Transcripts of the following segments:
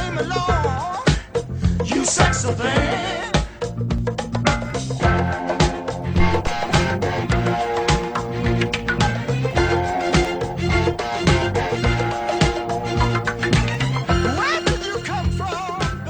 came along, you sexy thing. Where did you come from,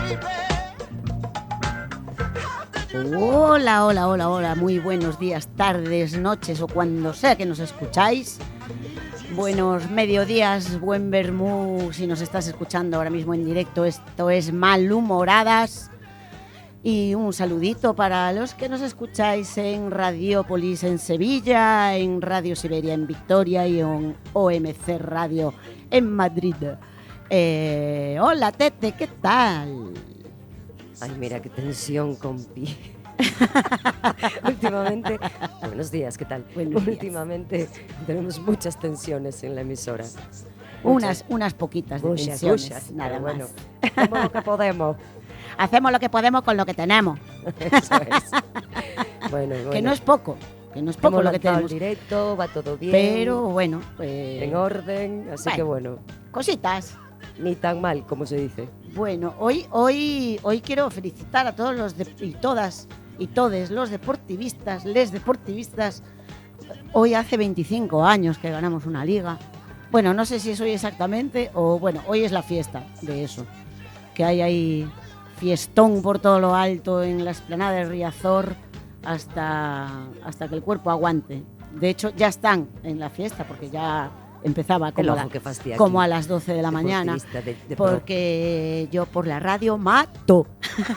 baby? Hola, hola, hola, hola, muy buenos días, tardes, noches o cuando sea que nos escucháis. Buenos mediodías, buen vermú si nos estás escuchando ahora mismo en directo. Esto es Malhumoradas. Y un saludito para los que nos escucháis en Radiópolis en Sevilla, en Radio Siberia en Victoria y en OMC Radio en Madrid. Hola Tete, ¿qué tal? Ay, mira qué tensión, compi. Últimamente, buenos días, ¿qué tal? Buenos días. Últimamente tenemos muchas tensiones en la emisora. Unas poquitas de Muchas, tensiones, muchas, nada pero más. bueno, hacemos lo que podemos. Hacemos lo que podemos con lo que tenemos, Eso es. Bueno, que no es poco, hemos lo que lanzado el tenemos. directo, va todo bien. Pero bueno, en orden, así que bueno, cositas. ni tan mal como se dice. Bueno, hoy quiero felicitar a todos los y todas y todes los deportivistas, les deportivistas. Hoy hace 25 años que ganamos una liga. Bueno, no sé si es hoy exactamente o bueno, hoy es la fiesta de eso. Que hay ahí fiestón por todo lo alto en la explanada de Riazor hasta que el cuerpo aguante. De hecho, ya están en la fiesta porque ya empezaba como a las 12 de la mañana, porque yo por la radio mato.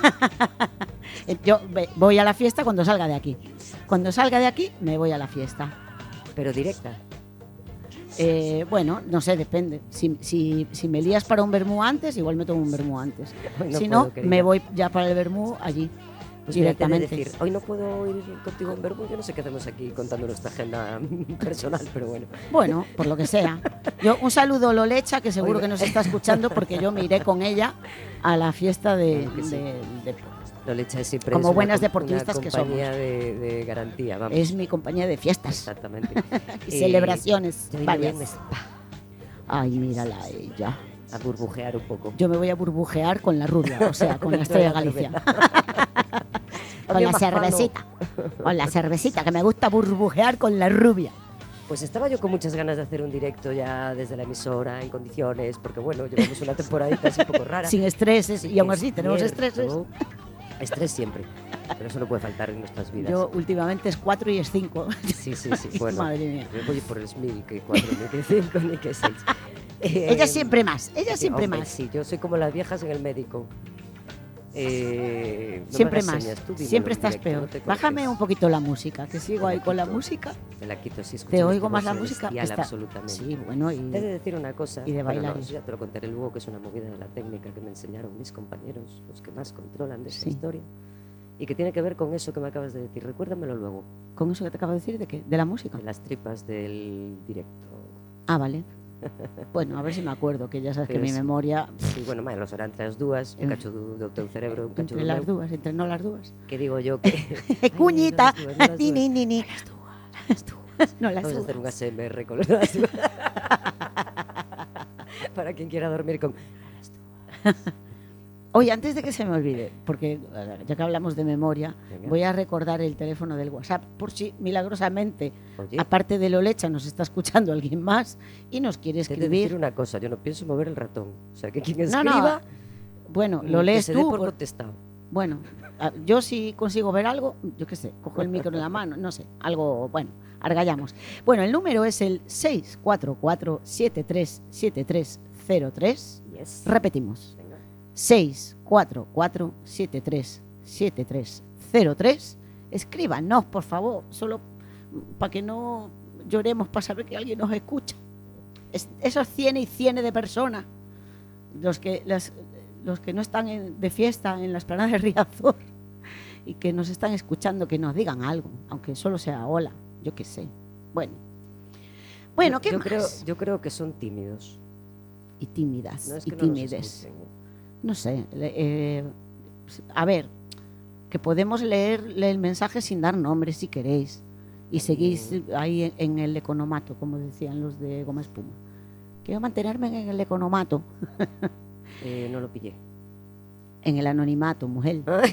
Yo voy a la fiesta cuando salga de aquí. Cuando salga de aquí, me voy a la fiesta. Pero directa. Bueno, no sé, depende. Si me lías para un vermú antes, igual me tomo un vermú antes. Si no, me voy ya para el vermú allí. Pues directamente. Decir, hoy no puedo ir contigo en vermú, yo no sé qué hacemos aquí contando nuestra agenda personal, pero bueno. Bueno, por lo que sea. Yo un saludo a Lolecha, que seguro que nos está escuchando, porque yo me iré con ella a la fiesta de Lolecha es siempre como es buenas deportistas que somos. Una compañía de garantía, vamos. Es mi compañía de fiestas. Exactamente. Y celebraciones varias. Viernes, Ay, mírala a ella. A burbujear un poco. Yo me voy a burbujear con la rubia, o sea, con la Estrella Galicia. Con la cervecita. Con la cervecita, que me gusta burbujear con la rubia. Pues estaba yo con muchas ganas de hacer un directo ya desde la emisora, en condiciones, porque bueno, llevamos una temporadita así un poco rara. Sin estreses, y aún así tenemos estreses. Estrés siempre, pero eso no puede faltar en nuestras vidas. Yo últimamente es 4 y es 5. Sí, bueno. Madre mía. Yo voy por el SMIL, que 4, ni que 5, ni que 6. Ella siempre más, siempre hombre, más. Sí, yo soy como las viejas en el médico. No siempre más, señas, siempre estás peor. Bájame un poquito la música, que sigo ahí con la música. Me la quito, sí. Te oigo más la música. Absolutamente. Sí, bueno, y te he de decir una cosa. Y de bailar. Bueno, ya te lo contaré luego, que es una movida de la técnica que me enseñaron mis compañeros, los que más controlan de esta historia, y que tiene que ver con eso que me acabas de decir. Recuérdamelo luego. ¿Con eso que te acabo de decir? ¿De qué? ¿De la música? De las tripas del directo. Ah, vale. Bueno, a ver si me acuerdo, que ya sabes que mi memoria... Sí, bueno, lo serán entre las dúas, un cacho do teu cerebro, un cacho entre las dúas, entre no las dúas. Que digo yo que... Cuñita, ni. Las dúas. No las Vamos dúas. a hacer un ASMR con las dúas. Para quien quiera dormir con las dúas. Oye, antes de que se me olvide, porque ya que hablamos de memoria, Venga. voy a recordar el teléfono del WhatsApp, por si milagrosamente, Oye, aparte de Lolecha, nos está escuchando alguien más y nos quiere te he de decir escribir. una cosa, yo no pienso mover el ratón. O sea, que quien No, escriba... bueno, lo que lees se dé tú. por contestado. Bueno, yo si consigo ver algo, yo qué sé, cojo el micro en la mano, no sé, algo, bueno, argallamos. Bueno, el número es el 644-737303. Yes. Repetimos. Venga. 644-737303. Escríbanos, por favor, solo para que no lloremos, para saber que alguien nos escucha. Esos cienes y cienes de personas, los que no están de fiesta en las planadas de Riazor y que nos están escuchando, que nos digan algo, aunque solo sea hola, yo qué sé. Bueno, ¿qué más? Yo creo que son tímidos. Y tímidas, No es y que no nos tímides. escuchen. No sé, a ver, que podemos leer el mensaje sin dar nombres si queréis y seguís ahí en el economato, como decían los de Goma Espuma. Quiero mantenerme en el economato. No lo pillé. En el anonimato, mujer. Ay,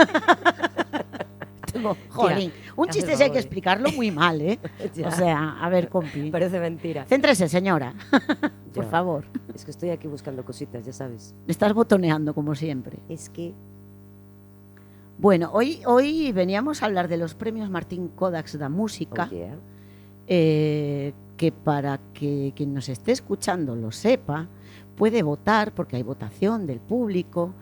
Jolín, un hazme chiste el sí hay que favor. explicarlo muy mal, ¿eh? Ya. O sea, a ver, compi. Parece mentira. Céntrese, señora. Por Ya. favor. Es que estoy aquí buscando cositas, ya sabes. Le estás botoneando, como siempre. Es que... Bueno, hoy veníamos a hablar de los premios Martín Kodaks da Música, Oh, yeah. que para que quien nos esté escuchando lo sepa, puede votar, porque hay votación del público,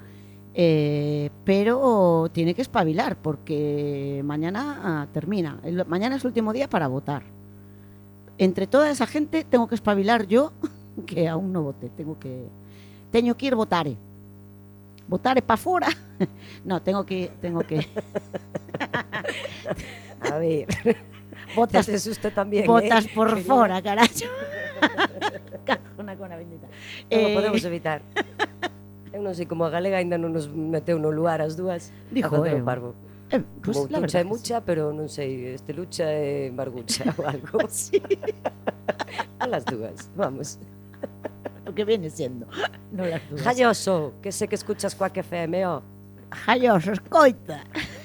pero tiene que espabilar, porque mañana termina. Mañana es el último día para votar. Entre toda esa gente tengo que espabilar yo, que aún no voté. Tengo que ir votare. Votare para fora. No, tengo que A ver, votas, es usted también, votas por querida? fora, carajo. Cajona con a bendita. Non o podemos evitar. Eu non sei como a galega aínda non nos meteu no lugar as dúas. Dijo a facer eu. o parvo. Pues Como la tucha verdad e mucha, pero non sei, este lucha e margucha ou algo. sí, A las dúas, vamos. lo que viene siendo. No las dudas. Jalloso, que sé que escuchas Quack FM, oh. Jalloso, escoita.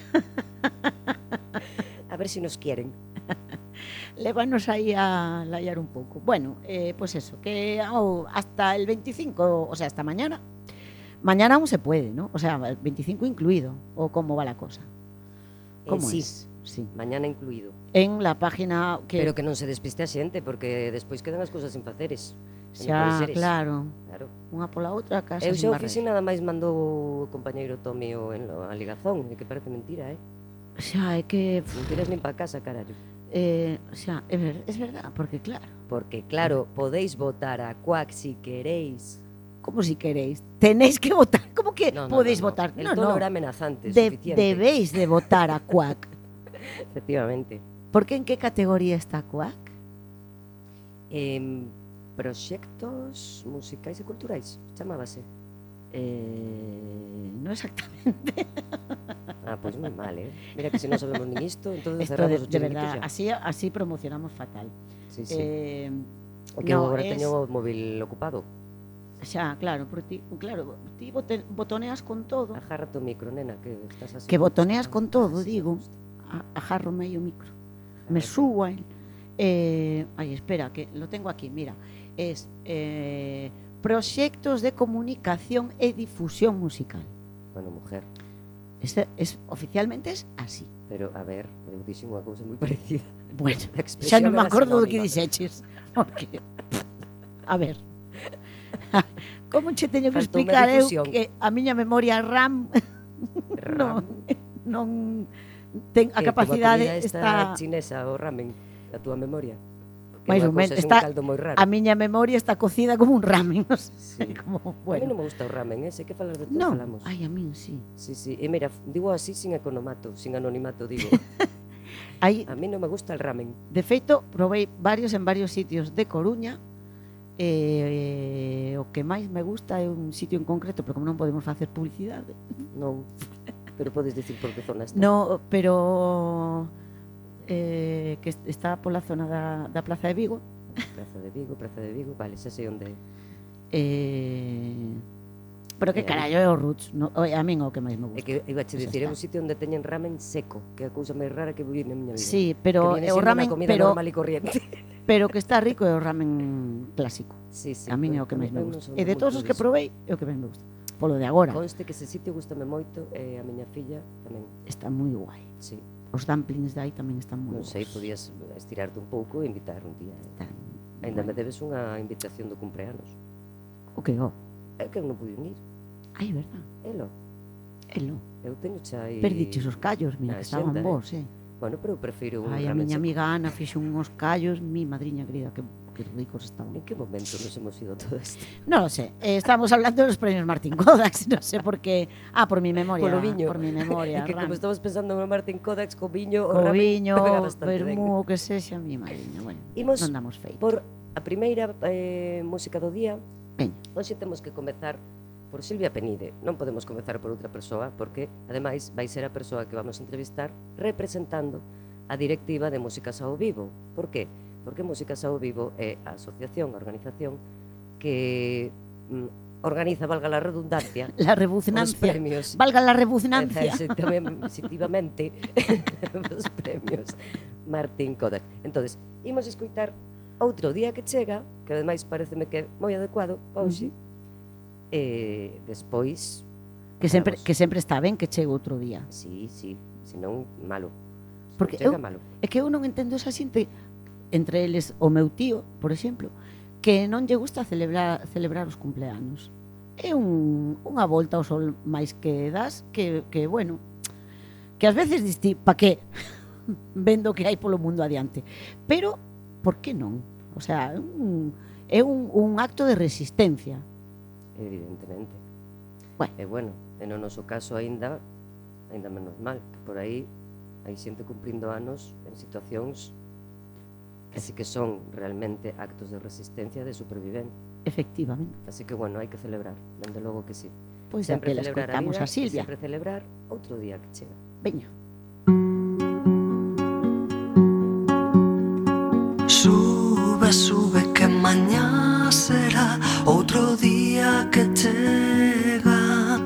A ver si nos quieren. Lévanos ahí a layar un pouco. Bueno, pues eso, que hasta el 25, o sea, hasta mañana. Mañana aún se puede, ¿no? O sea, el 25 incluido, o cómo va la cosa. ¿Cómo Sí, es? Sí. mañana incluído. En la página que... Pero que non se despiste a xente, porque despois quedan as cousas sin faceres. E non xa, pode ser eso. claro, Claro. unha pola outra casa Eu sin xa o barrer. fixen, nada máis mandou o compañeiro Tomi a ligazón, e que parece mentira, Xa, é que... Non tiras nin pa casa, carallo. Xa, es verdad, porque claro, Porque, claro, podéis votar a Quack si queréis. como si queréis, tenéis que votar, como que No, no, podéis no, no. votar? El No, tono no, era amenazante, suficiente. debéis de votar a Quack. Efectivamente. Porque en qué categoría está Quack? Proxectos musicais e culturais, chamábase. No exactamente. Ah, pois moi mal, Mira que se non sabemos nin isto, entón Esto cerramos o de chiringuito verdad, xa. así promocionamos fatal. Sí, sí. Eh, Que eu no, agora es- teño o móvil ocupado. Xa, claro, porque ti botoneas con todo. Agárrate o micro, nena, que estás así. Que botoneas con todo, Así me digo. gusta. Ajarro medio micro. Me Agárrate. subo a él. Ay, espera, que lo tengo aquí, mira. Es proxectos de comunicación e difusión musical. Bueno, mujer, Oficialmente es así. pero a ver, eu dixen unha cousa moi parecida. Bueno, A xa expresión non me era acordo do que sinónima. dixeches. Porque, a ver, como che teño que Faltoume explicar eu difusión. que a miña memoria RAM Ram, non ten a que capacidade como a comida está chinesa, o ramen, a túa memoria. Que máis é ou unha menos cousa, é está un caldo moi raro. a miña memoria está cocida como un ramen, non sei, Sí. como, A mí bueno. non me gusta o ramen, sei que falar de todo Non, falamos. ai, a min sí. Sí, sí, e mira, digo así sin economato, sin anonimato, digo. Aí, A mí non me gusta el ramen. de feito, probei en varios sitios de Coruña. O que máis me gusta é un sitio en concreto, pero como non podemos facer publicidade. Non, pero podes dicir por que zona está. No, pero que está pola zona da Plaza de Vigo. Praza de Vigo, vale, xa sei onde é. Pero que E aí? carallo é o Roots, no, a min é o que máis me É gusta. que iba a che Pois dicir, é está. un sitio onde teñen ramen seco, que é a cousa máis rara que vi na miña vida. Sí, pero que viene é o sendo ramen, unha comida normal e corriente. pero que está rico é o ramen clásico. Sí, sí. A min é o que máis me gusta. E de todos os que probei, é o que máis me gusta. Polo de agora, Conste que ese sitio gustame moito e a miña filla tamén. está moi guai. Sí, Os dumplings de aí tamén están moi non sei, podías estirarte un pouco e invitar un día. Están Ainda me moi- debes unha invitación do cumpleanos. O que, É que eu non pude ir. Ai, é verdad. Elo, Elo. eu teño xa aí... Perdiches os callos, mira, na que estaban axenda, vos, Bueno, pero eu prefiro un Ai, a ramen miña seco. amiga Ana fixo uns callos, mi madriña querida, que ricos estaban. En que momento nos hemos ido todo isto? No lo sé, estamos hablando de los premios Martín Kodaks, no sé por qué. Ah, por mi memoria. Polo viño. Por mi memoria. É que como Ram. estamos pensando no Martin Kodax co viño, o Co ramen viño, pega bastante ben. vermú, o que sexa, mi madriña. Bueno, Imos non damos feito. Por a primeira música do día, Veña. hoxe temos que comezar por Silvia Penide. Non podemos comezar por outra persoa, porque, ademais, vai ser a persoa que vamos a entrevistar representando a directiva de Músicas ao Vivo. Por qué? Porque Músicas ao Vivo é a asociación, a organización, que organiza, valga la redundancia, La os rebuznancia. premios. Valga la rebuznancia. Efectivamente, os premios Martín Kodak. Entonces, imos escoitar Outro día que chega, que ademais pareceme que é moi adecuado hoxe. Despois Que sempre está ben que chegue outro día. sí, senón malo. Porque Chega malo. é que eu non entendo esa xente, entre eles o meu tío, por exemplo, que non lle gusta celebrar os cumpleanos. É unha volta ao sol máis que das que bueno, que ás veces diste, pa que? Vendo que hai polo mundo adiante. Pero, por que non? O sea, é un acto de resistencia. Evidentemente. Bueno. E bueno, no noso caso aínda menos mal, que por aí hai xente cumprindo anos en situacións que sí que son realmente actos de resistencia, de supervivencia. Efectivamente. Así que bueno, hai que celebrar, dende logo que sí. Pois sempre la escoitamos a Silvia. Sempre celebrar outro día que chega. Veña. Sube, sube, que mañá será outro día que chega.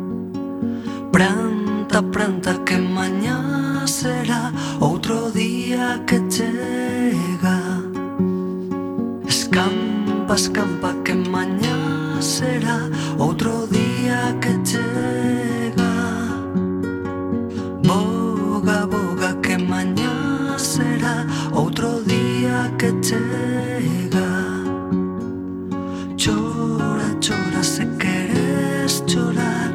Pranta, pranta, que mañá será outro día que chega. Escampa, escampa, que mañá será outro día que chega. Boga, boga, que mañá será outro día que chega. Chora, chora, se queres chorar,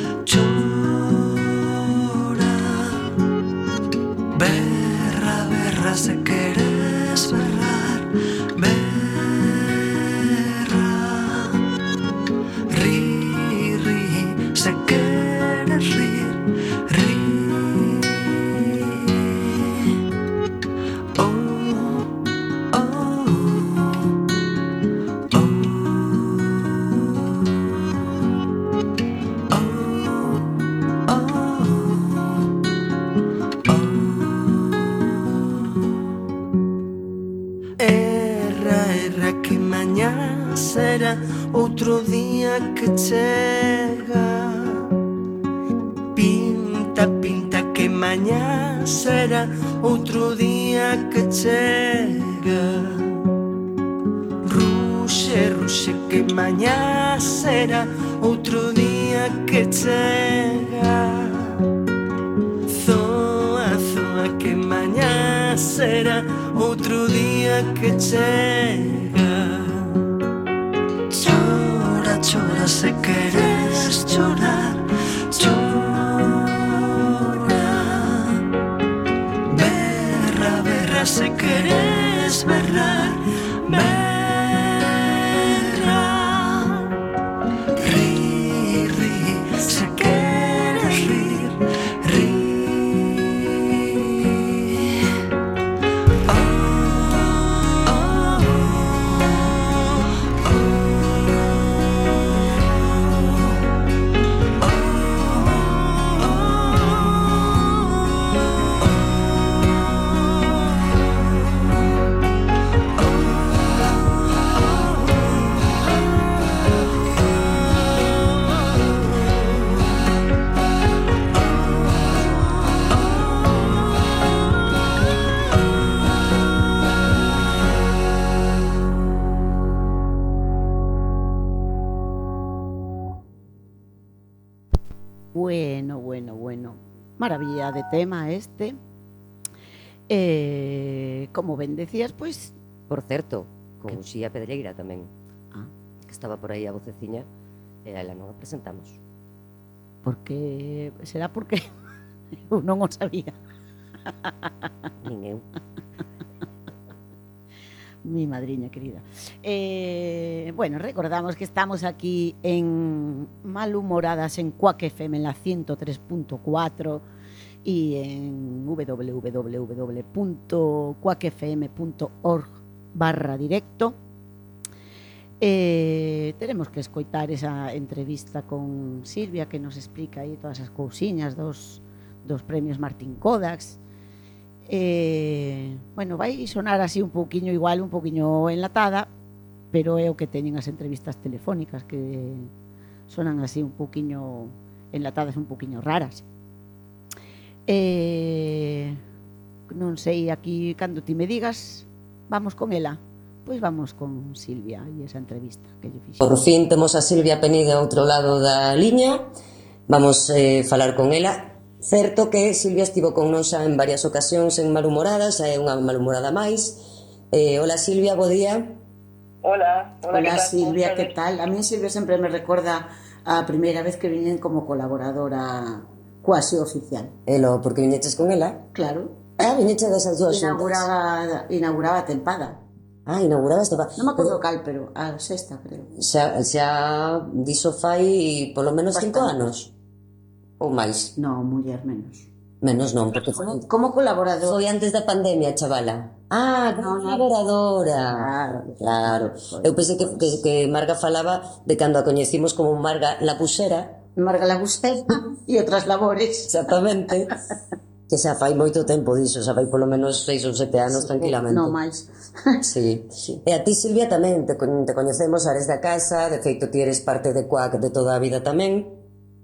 chora. Berra, berra, se queres berrar, berra. Ri, ri, se queres rir, ri. Oh, oh, oh, Erra, erra, que mañá será outro día que chega. Pinta, pinta, que mañá será outro día que chega. Ruxe, ruxe, que mañá será outro día que chega. Zoa, zoa, que mañá será outro día que chega. Chora, chora, se queres chorar, chora. Berra, berra, se queres berrar, berra. Ri, ri, se queres rir, ri. Bueno. Maravilla de tema este. Como ben decías, pois... Por certo, con Uxía Pedreira tamén, que estaba por aí a voceciña, e a ela non a presentamos. Porque... Será porque eu non o sabía. Nin eu. Mi madriña querida. Bueno, recordamos que estamos aquí en Malhumoradas en Quack FM en la 103.4 y en www.quackfm.org/directo. Tenemos que escoitar esa entrevista con Silvia que nos explica aí todas as cousiñas dos premios Martín Kodak. Bueno, vai sonar así un pouquiño igual, un pouquiño enlatada, pero é o que teñen as entrevistas telefónicas que sonan así un pouquiño enlatadas, un pouquiño raras. Non sei, aquí cando ti me digas, vamos con ela. Pois vamos con Silvia e esa entrevista que lle fixen. Por fin temos a Silvia Penigue ao outro lado da liña. Vamos falar con ela. Certo que Silvia estivo con nos en varias ocasións en Malhumoradas, é unha malhumorada máis. Hola Silvia, bo día. Hola, Hola Silvia, que tal? A mí Silvia sempre me recorda a primeira vez que viñen como colaboradora cuasi oficial. Elo, porque viñeches con ela? Claro. Viñeches desas dúas xuntas. Inauguraba a tempada. Inaugurabas tempada. Non me acordo cal, pero a sexta, creo. Xa diso fai polo menos 5 anos. Ou máis? Non, muller, menos. Menos non, porque foi... Como colaborador. Foi antes da pandemia, chavala. Como colaboradora. Claro. Eu pensei que Marga falaba de cando a coñecimos como Marga Lapusera. Marga Lapusera e outras labores. Exactamente. Que xa fai moito tempo diso, xa fai polo menos 6 ou 7 anos tranquilamente. Non máis. Sí. E a ti, Silvia, tamén te coñecemos, eres da casa, de feito ti eres parte de CUAC de toda a vida tamén.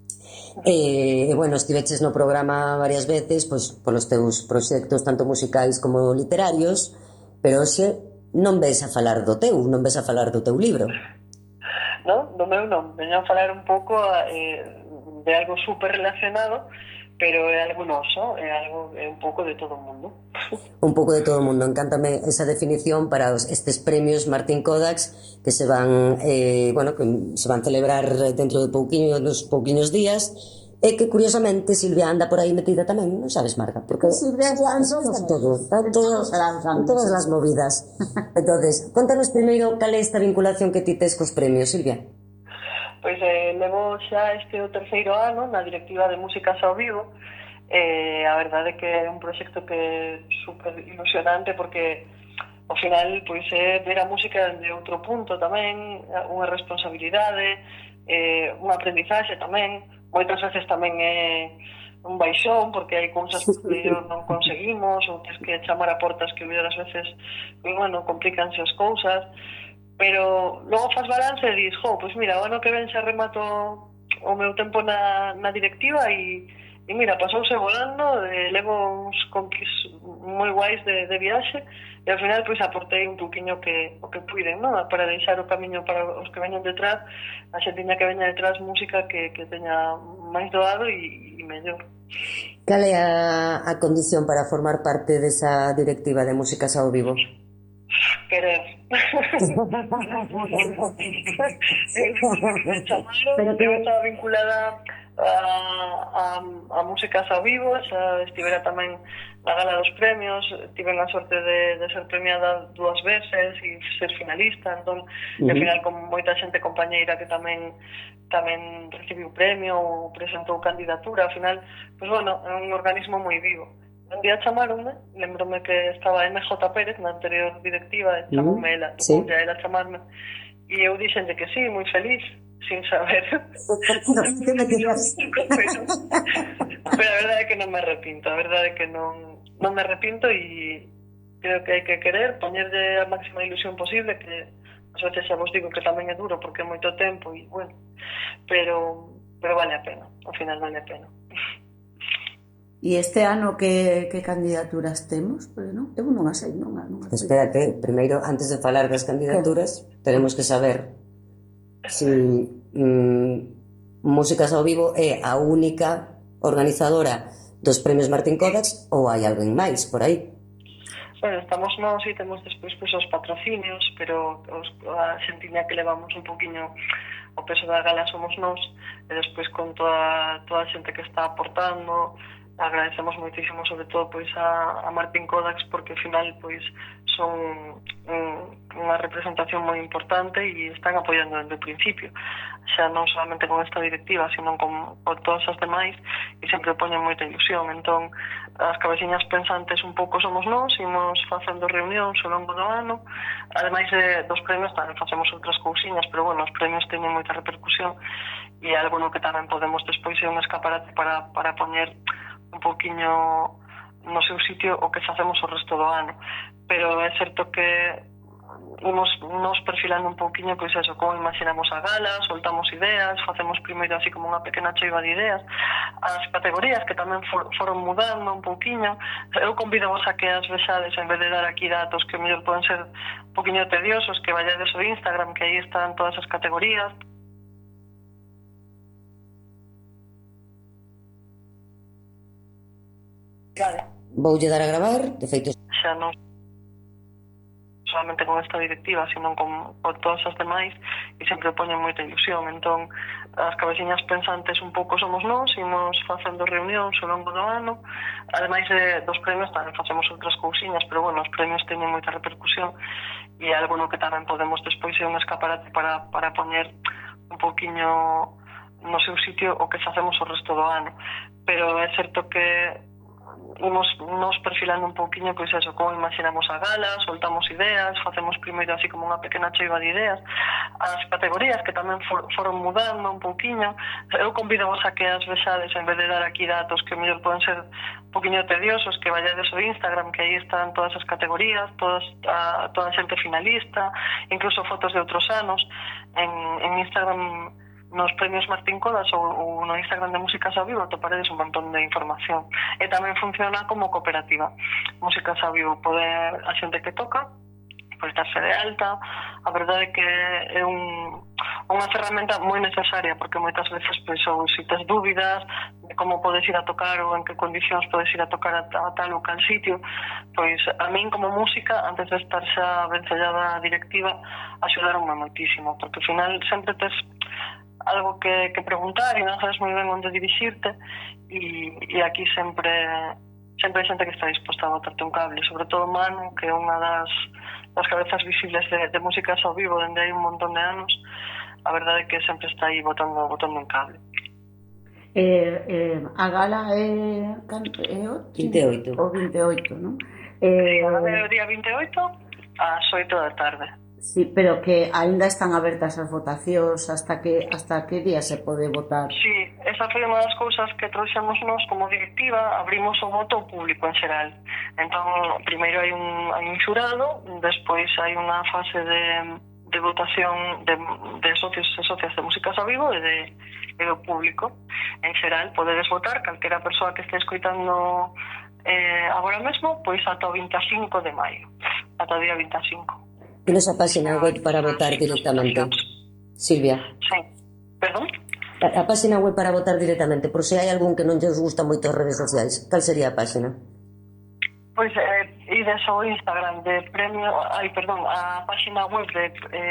Bueno, estiveches no programa varias veces pois polos teus proxectos tanto musicais como literarios, pero hoxe non ves a falar do teu, non ves a falar do teu libro. Non, do meu non, veño a falar un pouco de algo super relacionado, pero é algo noso, é un pouco de todo o mundo. Un pouco de todo o mundo, encántame esa definición para estes premios Martín Kodax que se van, que se van celebrar dentro de pouquiños días, e que curiosamente Silvia anda por aí metida tamén, non sabes, Marga? Porque Silvia anda en todas as movidas. Entonces, contanos primeiro cal é esta vinculación que ti tes cos premios, Silvia. Pois levo xa o terceiro ano na directiva de Músicas ao Vivo. A verdade é que é un proxecto que é super ilusionante porque ao final pois é ver a música de outro punto tamén, unha responsabilidade, unha aprendizaxe tamén, moitas veces tamén é un baixón porque hai cousas que non conseguimos ou tens que chamar a portas que outras veces complicanse as cousas, pero logo faz balance e dis, pois mira, o ano que ven xa remato o meu tempo na directiva e mira, pasouse volando, levo uns conquis moi guais de viaxe e ao final pois aportei un pouquiño o que puiden, non? Para deixar o camiño para os que veñan detrás, a xentiña que veña detrás música que teña máis doado e mellor. Cal é a condición para formar parte desa directiva de Músicas ao Vivo? Querer. Eu estaba vinculada a Músicas ao Vivo, xa estivera tamén na gala dos premios, tive a sorte de ser premiada 2 veces e ser finalista, entón, ao final con moita xente compañeira que tamén recibiu premio ou presentou candidatura, ao final, pois bueno, é un organismo moi vivo. Un día chamaronme, lembrome que estaba MJ Pérez na anterior directiva, e chamoume ela, tocoulle a ela chamarme, e eu dixenlle que sí, moi feliz, sin saber. Pero a verdade é que non me arrepinto, a verdade é que non me arrepinto e creo que hai que querer, poñerlle a máxima ilusión posible, que as veces xa vos digo que tamén é duro porque é moito tempo e bueno, pero vale a pena, ao final vale a pena. E este ano que candidaturas temos? Eu non as sei, non. Espérate, primeiro, antes de falar das candidaturas, tenemos que saber si Músicas ao Vivo é a única organizadora dos premios Martín Kodax ou hai alguén máis por aí? Bueno, estamos nós e temos despois os patrocinios, pero a xentiña que levamos un poquinho o peso da gala somos nós, e despois con toda a xente que está aportando. Agradecemos moitísimo sobre todo pois a Martín Kodax porque ao final pois son unha representación moi importante e están apoiando desde o principio, xa non solamente con esta directiva sino con todas as demais, e sempre poñen moita ilusión. Entón as cabeciñas pensantes un pouco somos nós, imos facendo reunións ao longo do ano, ademais dos premios tamén facemos outras cousiñas, pero bueno, os premios teñen moita repercusión e é algo no que tamén podemos despois ser un escaparate para poñer un poquinho no seu sitio o que facemos o resto do ano. Pero é certo que imos nos perfilando un pouquiño, pois eso, como imaginamos a gala, soltamos ideas, facemos primeiro así como unha pequena choiva de ideas, as categorías que tamén foron mudando un pouquiño. Eu convido vos a que as vexades, en vez de dar aquí datos que mellor poden ser un pouquiño tediosos, que vayades ao Instagram, que aí están todas as categorías. Voulle dar a gravar, de feito. Xa non solamente con esta directiva, sino con todas as demais, e sempre poñen moita ilusión. Entón, as cabeciñas pensantes un pouco somos nós, imos facendo reunións ao longo do ano. Ademais dos premios tamén facemos outras cousiñas, pero bueno, os premios teñen moita repercusión e algo no que tamén podemos despois ser un escaparate para poñer un pouquiño no seu sitio o que facemos o resto do ano. Pero é certo que imos nos perfilando un pouquiño, pois eso, como imaginamos a gala, soltamos ideas, facemos primeiro así como unha pequena choiva de ideas, as categorías que tamén foron mudando un pouquiño. Eu convido vos a que as vexades, en vez de dar aquí datos que mellor poden ser un pouquiño tediosos, que vayades ao Instagram, que aí están todas as categorías, toda a xente finalista, incluso fotos de outros anos. En Instagram, nos premios Martín Codas ou no Instagram de Músicas ao Vivo atoparedes un montón de información. E tamén funciona como cooperativa. Músicas ao Vivo pode a xente que toca pois darse de alta. A verdade é que é unha ferramenta moi necesaria, porque moitas veces pois, ou se tes dúbidas de como podes ir a tocar ou en que condicións podes ir a tocar a tal ou cal sitio, pois a min como música, antes de estar xa vencellada a directiva, axudaronme moitísimo, porque ao final sempre tes algo que preguntar e non sabes moi ben onde dirixirte, e aquí sempre hai xente que está disposta a botarte un cable, sobre todo Manu, que é unha das cabezas visibles de Músicas ao Vivo dende hai un montón de anos. A verdade é que sempre está aí botando un cable. A gala é 28. O 28, non? A gala é o día 28 ás 8 da tarde. Sí, pero que aínda están abertas as votacións, hasta que día se pode votar? Sí, esa foi unha das cousas que trouxemos nós como directiva, abrimos o voto ao público en xeral. Entón, primeiro hai un xurado, despois hai unha fase de votación de socios e socias de Músicas ao Vivo e do público. En xeral, podedes votar calquera persoa que este escoitando agora mesmo, pois ata o 25 de maio, ata o día 25. Tienes a página web para votar directamente, Silvia? Sí. Perdón? A página web para votar directamente, por se hai algún que non lles gusta moito as redes sociais. Cal sería a página? Pois ides ao Instagram de a página web de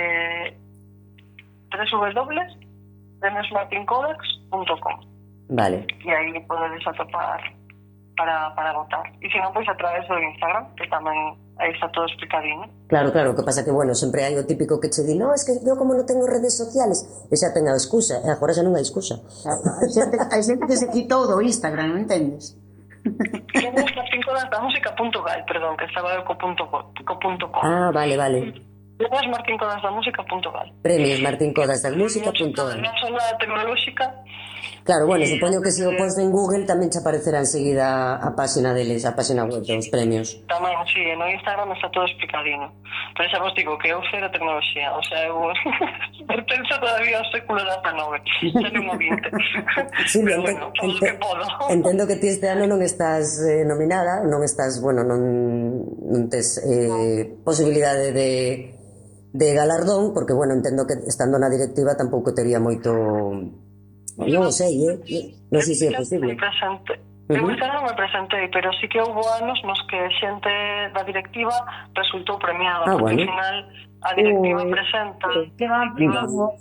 www.premiosmartincodax.com. Vale. E aí podedes atopar para votar. E se non, pois a través do Instagram, que tamén aí está todo explicadinho. Claro, o que pasa que, bueno, sempre hai o típico que che di, no, es que eu como non tengo redes sociales, e xa ten a excusa, e agora xa non hai excusa. Hai xente que se quitou do Instagram, non entendes? Temos martincodasdamusica.gal, perdón, que estaba co punto com. Ah, vale. Temos martincodasdamusica.gal. Premios martincodasdamusica.gal. Na zona tecnolóxica. Claro, bueno, supoño que se o pos en Google tamén che aparecerá enseguida a página deles, a página web dos premios. Tamén, sí, no Instagram está todo explicadinho. Pero xa vos digo que eu cero tecnoloxía, o sea, eu pertenzo todavía ao século XIX, xa non o 20. Sí, pero bueno, todo o que podo. Entendo que ti este ano non estás nominada, non estás, bueno, non tes posibilidade de galardón, porque, bueno, entendo que estando na directiva tampouco tería moito... Non sei, non sei se é posible. Eu este ano me presentei, pero sí que houve anos nos que xente da directiva resultou premiada, porque ao final a directiva presenta... Que van privado.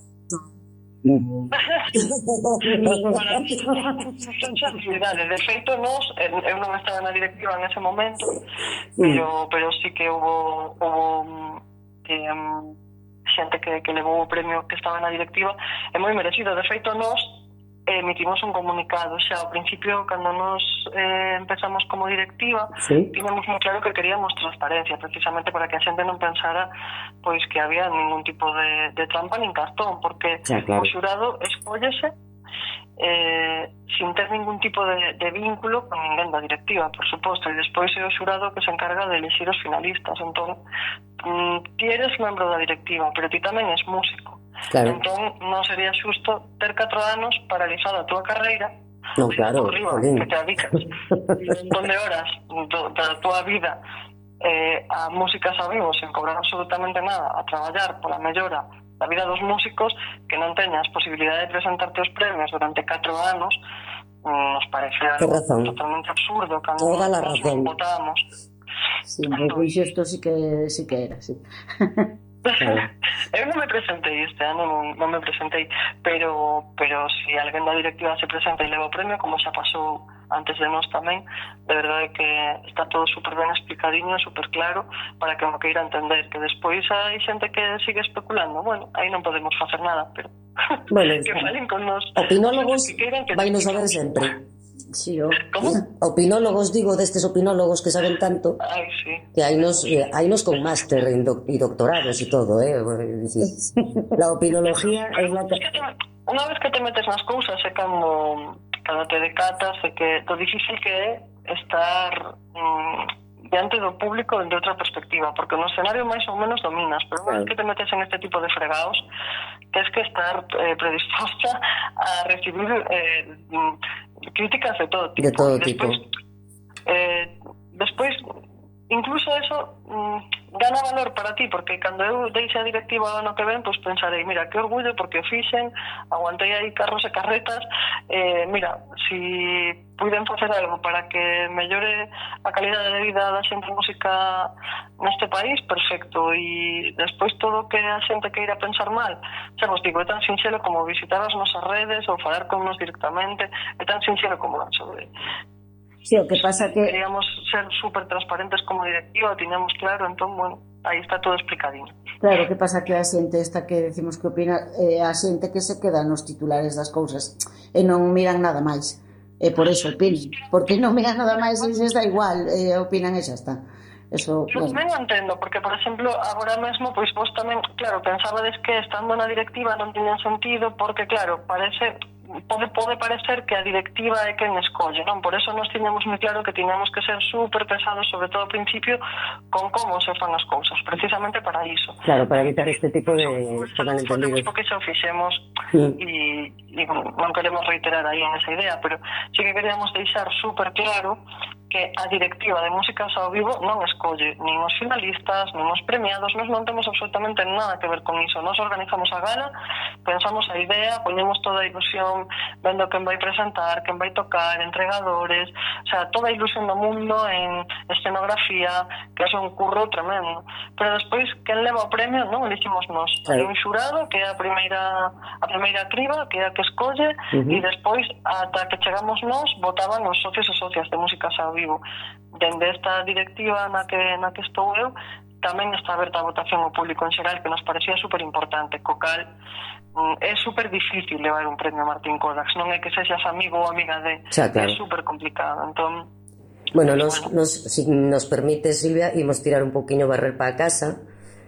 De feito, eu non estaba na directiva en ese momento, pero sí que houve xente que levou o premio que estaba na directiva, é moi merecido. De feito, nós emitimos un comunicado xa ao principio, cando nos empezamos como directiva, tiñamos moi claro que queríamos transparencia, precisamente para que a xente non pensara pois que había ningún tipo de trampa nin cartón, porque o xurado escóllese sin ter ningún tipo de vínculo con ninguén da directiva, por suposto, e despois é o xurado que se encarga de elegir os finalistas. Entón, ti eres membro da directiva, pero ti tamén és músico. Claro. Entón, non sería xusto ter 4 anos paralizada a túa carreira, No, claro, que te dedicas un montón de horas da túa vida a músicas ao vivo sen cobrar absolutamente nada, a traballar pola mellora da vida dos músicos, que non teñas posibilidade de presentarte os premios durante 4 anos, nos parece algo totalmente absurdo cando toda la razón votamos. Sí, pois isto sí que era, sí. Claro. Eu non me presentei este ano, non me presentei, pero se alguén da directiva se presenta e leva o premio, como xa pasou antes de nós tamén, de verdade que está todo super ben explicadiño, super claro, para que non queira entender, que despois hai xente que sigue especulando. Bueno, aí non podemos facer nada, pero bueno, que falen con nos opinólogos que vai nos saber sempre. Sí, ¿Cómo? Opinólogos, digo, destes opinólogos que saben tanto, Ai, sí. que hai nos con máster e doctorados e todo, la opinología é la que... Unha vez que te metes nas cousas é cando te decatas de que lo difícil que é estar diante do público de outra perspectiva, porque no escenario máis ou menos dominas, pero unha vez que te metes en este tipo de fregaos, tens que estar predisposta a recibir críticas de todo tipo. De todo tipo. Despois, incluso eso gana valor para ti, porque cando eu deixe a directiva o ano que ven, pois pensarei, mira, que orgullo porque o fixen, aguantei aí carros e carretas, mira, si puiden facer algo para que mellore a calidade de vida da xente música neste país, perfecto. E despois todo o que a xente queira pensar mal, xa vos digo, é tan sinxelo como visitar as nosas redes ou falar con nos directamente, é tan sinxelo como sobre... Sí, o que pasa que... Queríamos ser super transparentes como directiva, o tiñamos claro, entón, bueno, aí está todo explicadinho. Claro, o que pasa que a xente esta que decimos que opina, a xente que se queda nos titulares das cousas e non miran nada máis. E por eso opinan, porque non miran nada máis e les dá igual, opinan e xa está. Eso, Eu tamén o entendo, porque, por exemplo, agora mesmo, pois vos tamén, claro, pensabades que estando na directiva non tiña sentido, porque, claro, pode parecer que a directiva é quen escolle, non? Por eso nos tiñamos moi claro que tiñamos que ser super pesados, sobre todo ao principio, con como se fan as cousas, precisamente para iso. Claro, para evitar este tipo de malentendidos. Porque xa o fixemos e non queremos reiterar aí en esa idea, pero sí que queríamos deixar super claro que a directiva de músicas ao vivo non escolle nin os finalistas, nin os premiados, nós non temos absolutamente nada que ver con iso. Nós organizamos a gala, pensamos a idea, poñemos toda a ilusión, vendo quen vai presentar, quen vai tocar, entregadores, o sea, toda a ilusión do mundo en escenografía, que é un curro tremendo. Pero despois, quen leva o premio non elegimos nós. Hai un xurado que é a primeira criba, que é a que escolle, e despois, ata que chegamos nós, votaban os socios e socias de músicas ao vivo. Dende esta directiva na que estou eu, tamén está aberta a votación ao público en xeral, que nos parecía super importante, co cal é super difícil levar un premio Martín Kodax, non é que sexas amigo ou amiga de, claro. É super complicado, entón... Bueno, si nos permite, Silvia, imos tirar un poquinho barrer para casa,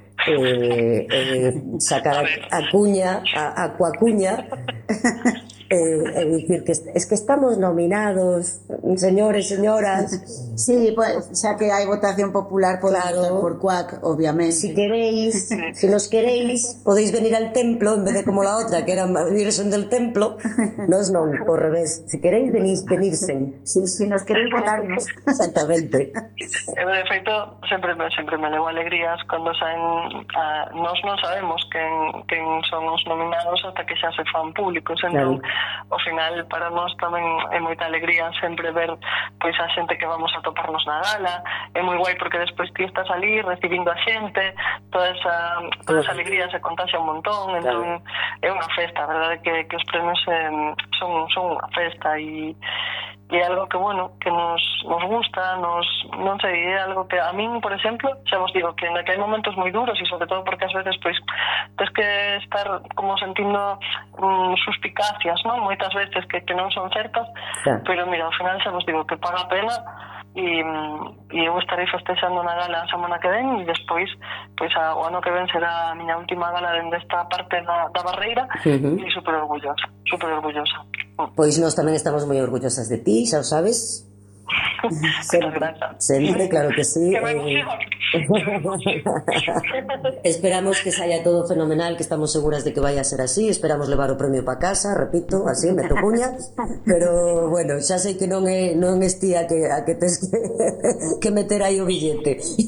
sacar a cuña, a coacuña, dicir que es que estamos nominados, señores, señoras. Sí, pues, xa que hai votación popular claro, por Cuac, obviamente. Si queréis, si nos queréis, podéis venir al templo en vez de como la otra, que era Virgen del Templo. Nos non, por revés. Si queréis, venirse. Si nos queréis votarnos. Exactamente. De feito, sempre me levo alegrías cando saen... Nós non sabemos quen son os nominados hasta que xa se fan públicos, entón... Claro. Ao final, para nós tamén é moita alegría sempre ver pois a xente que vamos a toparnos na gala. É moi guai porque despois ti estás ali recibindo a xente, toda esa alegría se contagia un montón, entón é unha festa, a verdade que os premios son unha festa e é algo que, bueno, que nos gusta, non sei, é algo que a min, por exemplo, xa vos digo que hai momentos moi duros e sobre todo porque ás veces, pois, tens que estar como sentindo suspicacias, non? Moitas veces que non son certas, pero mira, ao final xa vos digo que paga a pena e eu estarei festexando na gala a semana que ven e despois, pois, o ano que ven será a miña última gala dende esta parte da barreira e super orgullosa. Pois nós tamén estamos moi orgullosas de ti, xa o sabes. Sempre, claro que sí. Esperamos que saia todo fenomenal, que estamos seguras de que vai a ser así. Esperamos levar o premio para casa, repito, así, meto cuña. Pero, bueno, xa sei que non é ti a que tes que meter aí o billete. Se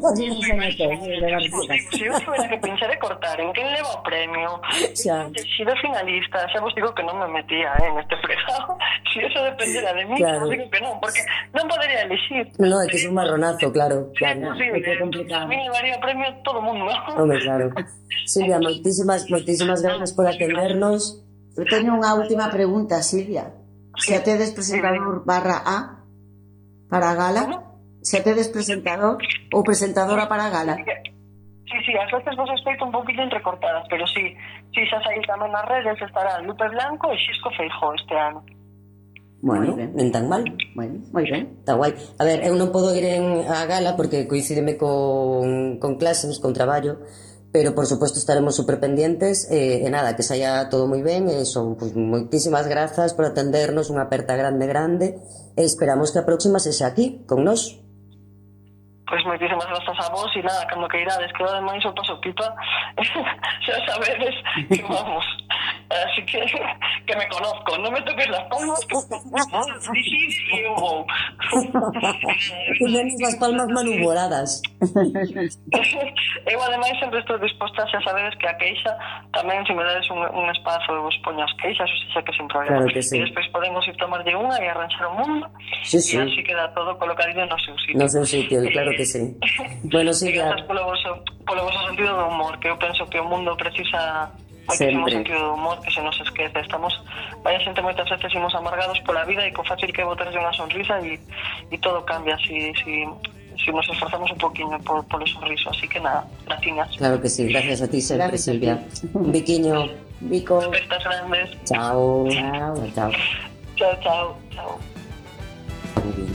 eu tuviera que pensar e cortar en quen leva o premio, Xa. se de finalista, xa vos digo que non me metía neste fregado. Se eso dependera de mí, Claro. vos digo que non, porque non podería elegir. No, é que é un marronazo, claro. É Claro. posible. é complicado. A mí levaría o premio todo o mundo. Home, claro. Silvia, moitísimas gracias por atendernos. Eu teño unha última pregunta, Silvia. Se a tedes presentador /A para a gala? Se a tedes presentador ou presentadora para a gala? Sí, as veces vos escoito un poquinho entrecortadas, pero sí, xa saí tamén nas redes, estará Lupe Blanco e Xisco Feijóo este ano. Bueno, Moi ben. nen tan mal. Bueno, moi ben. Está guai. A ver, eu non podo ir á gala porque coincídeme con clases, con traballo, pero por suposto estaremos super pendientes e nada, que saia todo moi ben e son pues, moitísimas grazas por atendernos, unha aperta grande e esperamos que a próxima sexa aquí, con nós. Pois moitísimas grazas a vos e nada, cando que irades, que ademais o paso pipa, xa sabedes que vamos. Así que me conozco, non me toques las palmas, dixir e eu vou. Tenemos as palmas manuboladas. Eu ademais sempre estou disposta, xa sabedes que a queixa tamén se me dades un espazo e vos poño as queixas, o sea que sin problema. Claro que sí. E despois podemos ir tomarlle unha e arranxar o mundo Sí, sí. e así queda todo colocadito no seu sitio. No seu sitio, claro que sí. Bueno, E Silvia, grazas polo voso sentido do humor, que eu penso que o mundo precisa moitísimo Sempre. sentido do humor, que se nos esquece. Estamos, vaya xente, moitas veces imos amargados pola vida e co fácil que é botarlle unha sonrisa e todo cambia si nos esforzamos un poquinho polo sorriso. Así que nada, graciñas. claro que sí, gracias a ti sempre, Gracias a Silvia. Un biquiño. Vico. Festas grandes. Chao. Chao. Chao. Chao, chao, chao. Muy bien.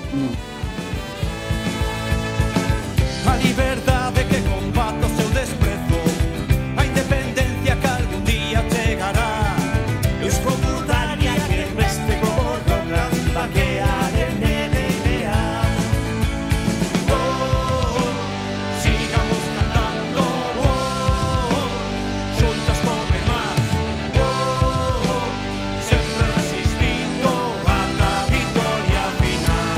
A liberdade que combate o seu desprezo, a independencia que algún día chegará. Euskoburtaria que reste como roca, vaquear en NDA. Sigamos cantando, xuntas come más, sempre resistindo ata a vitoria final.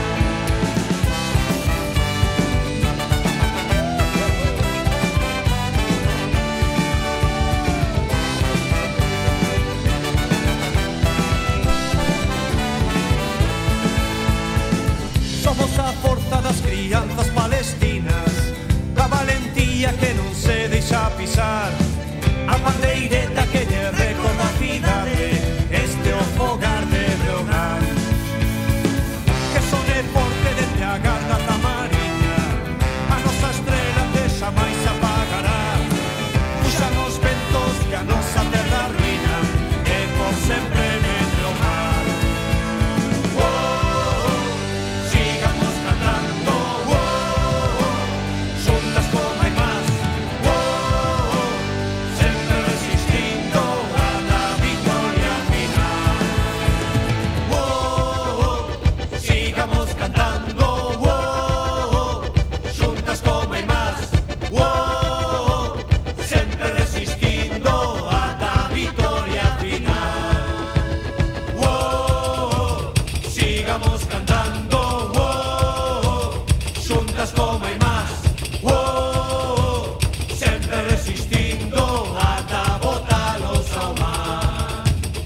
Somos a forza das crianzas palestinas, a valentía que non se deixa pisar, a bandeireta que lle recorda a cidade, este o fogar de Breogán. Que sone forte dende a garda da mariña, a nosa estrela que xa máis se apagará. Puxan os ventos que a nosa terra ruína, e por sempre medre o mar. Sigamos cantando, xuntas como hai más, sempre resistindo ata a vitoria final. Sigamos cantando, xuntas como hai más, sempre resistindo ata a vitoria final. Sigamos cantando, xuntas como hai más, sempre resistindo ata botalos ao mar.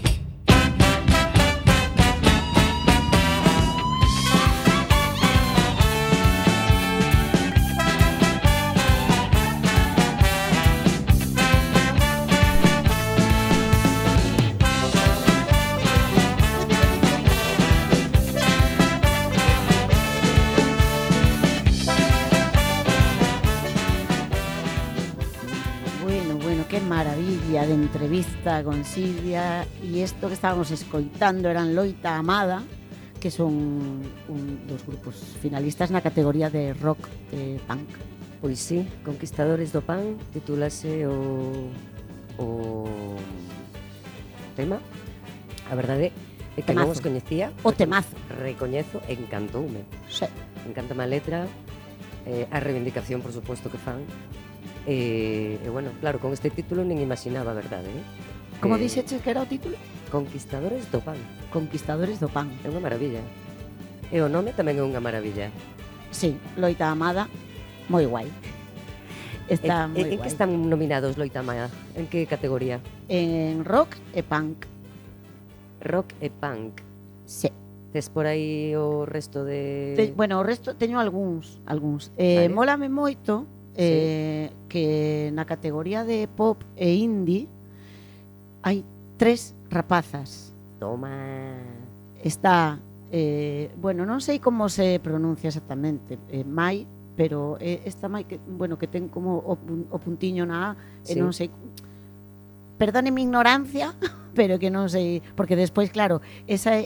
Bueno, qué maravilla de entrevista con Silvia. Y esto que estábamos escoitando eran Loita Amada, que son dos grupos finalistas na categoría de rock punk. Pois sí, Conquistadores do Pan titúlase o tema. A A verdade é que non Temazo. os coñecía. O temazo. Recoñezo, encantoume. Sí. Encántame a letra, a reivindicación, por suposto, que fan. E bueno, claro, con este título nin imaginaba, a verdade, Como dixeches que era o título? Conquistadores do Pan. Conquistadores do Pan. É unha maravilla. E o nome tamén é unha maravilla. Sí, Loita Amada, moi guai. Está moi En que guai. están nominados Loita Amada? En que categoría? En rock e punk. Rock e punk. Sí. Tes por aí o resto de... Bueno, o resto teño algúns. Vale. Mólame moito que na categoría de pop e indie hai 3 rapazas. Toma. Está, bueno, non sei como se pronuncia exactamente, Mai, pero esta Mai que, bueno, que ten como o puntiño na A, Sí. non sei, perdone mi ignorancia, pero que non sei, porque despois, claro, esa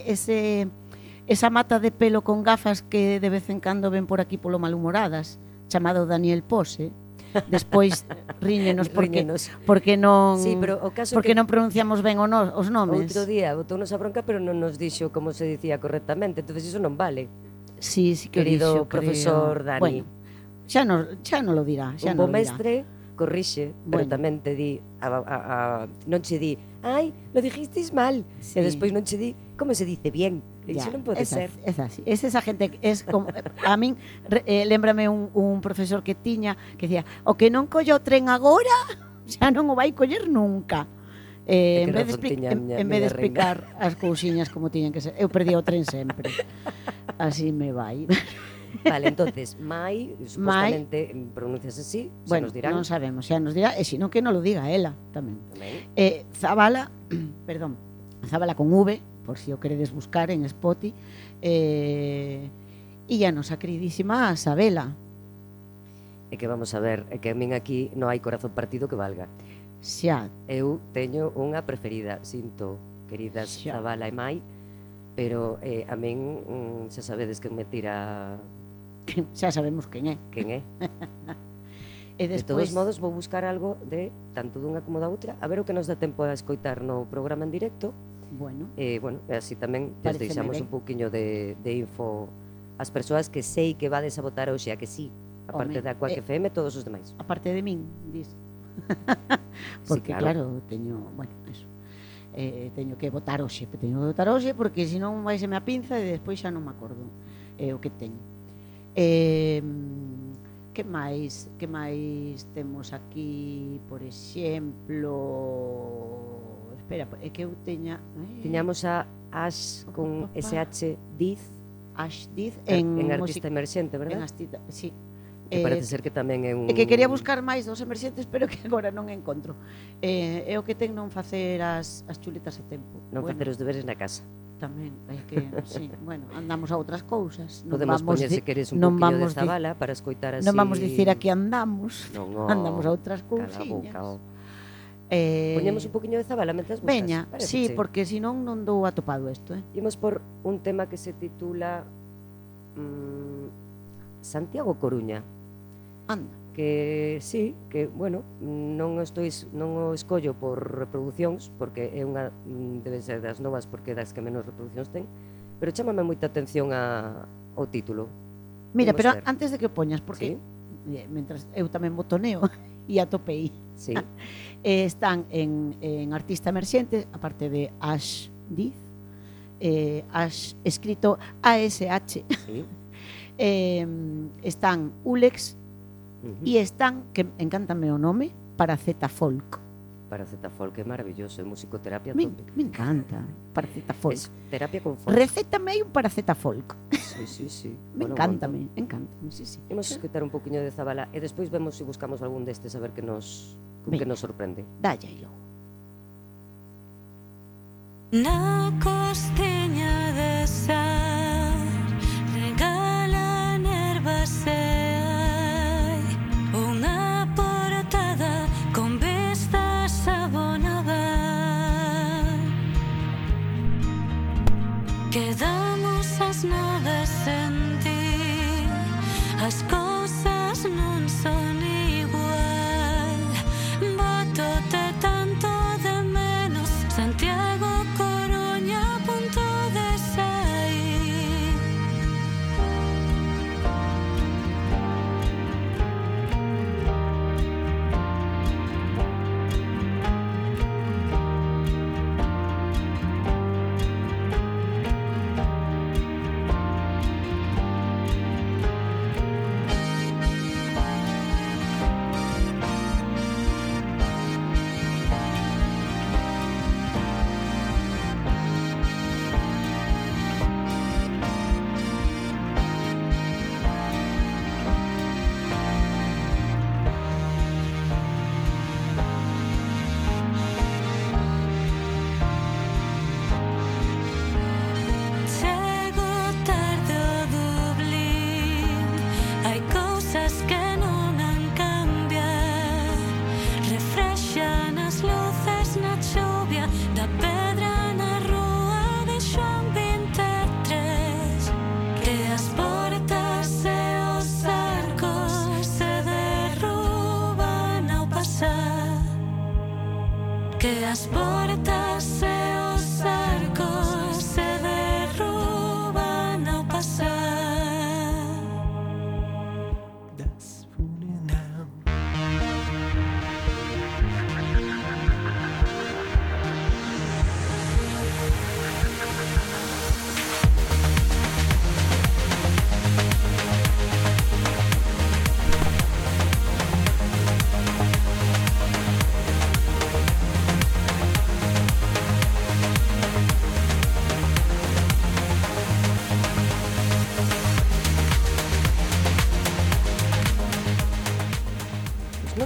mata de pelo con gafas que de vez en cando ven por aquí polo malhumoradas, chamado Daniel Pose, despois ríñenos porque non Sí, pero o caso porque que non pronunciamos ben os nomes. outro día botounos a bronca, pero non nos dixo como se dicía correctamente, entonces iso non vale. Sí, que Querido dixo, profesor creo. Dani. Bueno, xa non lo dirá, xa Un non bo lo dirá. mestre corrixe, pero Bueno. tamén te di non che di, ai, lo dijisteis mal, Sí. e despois non che di como se dice bien. Ya, Iso non pode ser. Es así. Es esa gente que es como a min lémbrame un profesor que tiña que decía, o que non collo o tren agora, xa non o vai coller nunca. En E que vez de, razón tiña a en vez de miña explicar as cousiñas como tiñan que ser. Eu perdí o tren sempre. Así me vai. Vale, entonces, Mai, supostamente pronuncias así, xa Bueno, nos dirán. non sabemos, xa nos dirá, e se non que non lo diga ela tamén. Tamén. Zabala, perdón, Zabala con V, por si o queredes buscar en Spotify, e a nosa queridísima Sabela. É que vamos a ver, é que a min aquí non hai corazón partido que valga. Xa, Eu teño unha preferida, sinto, queridas Xa. Zabala e Mai, pero a min xa sabedes que me tira xa sabemos quen é. quen é. E De todos despois, modos, vou buscar algo de tanto dunha como da outra, a ver o que nos dá tempo a escoitar no programa en directo, bueno, e, bueno, e así tamén les Paréceme deixamos ben. un pouquiño de info ás persoas que sei que vades a votar hoxe, a que sí, a parte Home, da Quack FM, todos os demais. aparte de min, dis. Porque claro, teño, bueno, eso. Teño que votar hoxe, porque senón vai se me a pinza e despois xa non me acordo o que teño. Que máis temos aquí, por exemplo, espera, é que eu teña Tiñamos a Ash con SH Diz, Ash Diz en música, artista emerxente, en verdad? artista, sí. Que parece ser que tamén é un... É que quería buscar máis dos emerxentes, pero que agora non encontro. É o que ten non facer as chuletas a tempo. Non facer os deberes na casa. Tamén, é que, sí, bueno, andamos a outras cousas. Non Podemos vamos poñer, se queres, un non poquinho de vamos Zabala para escoitar así... Non vamos dicir aquí andamos, Non, andamos a outras cala a cousiñas. boca, Poñemos un poquinho de Zabala mentres buscas. Veña, sí, Paréceche? porque senón non dou atopado isto, Imos por un tema que se titula Santiago Coruña, Anda, que sí, que, bueno, non o escollo por reproduccións, porque é unha, debe ser das novas porque das que menos reproduccións ten, pero chámame moita atención ao título. mira, Imos pero ver. antes de que poñas, porque mentras eu tamén botoneo e atopei, Sí, están en artista emerxente, aparte de Ash Diz, Ash escrito ASH, sí. están Ulex Uh-huh. e están, que encántame o nome, Paraceta Folk. Paraceta Folk é maravilloso, é musicoterapia Me tópica. encanta Paraceta Folk. Es terapia con folk. Recétame aí un Paraceta Folk. Sí. Me Bueno, encántame, sí. Imos escoitar un poquinho de Zabala e despois vemos se buscamos algún destes a ver que nos sorprende. Dalle aí logo. Na costeña de Sar regalan ervas e hai unha portada con vistas a Bonaval. Quedamos as nubes en ti, as cousas non son igual. Bótote tanto de menos, Santiago Coruña.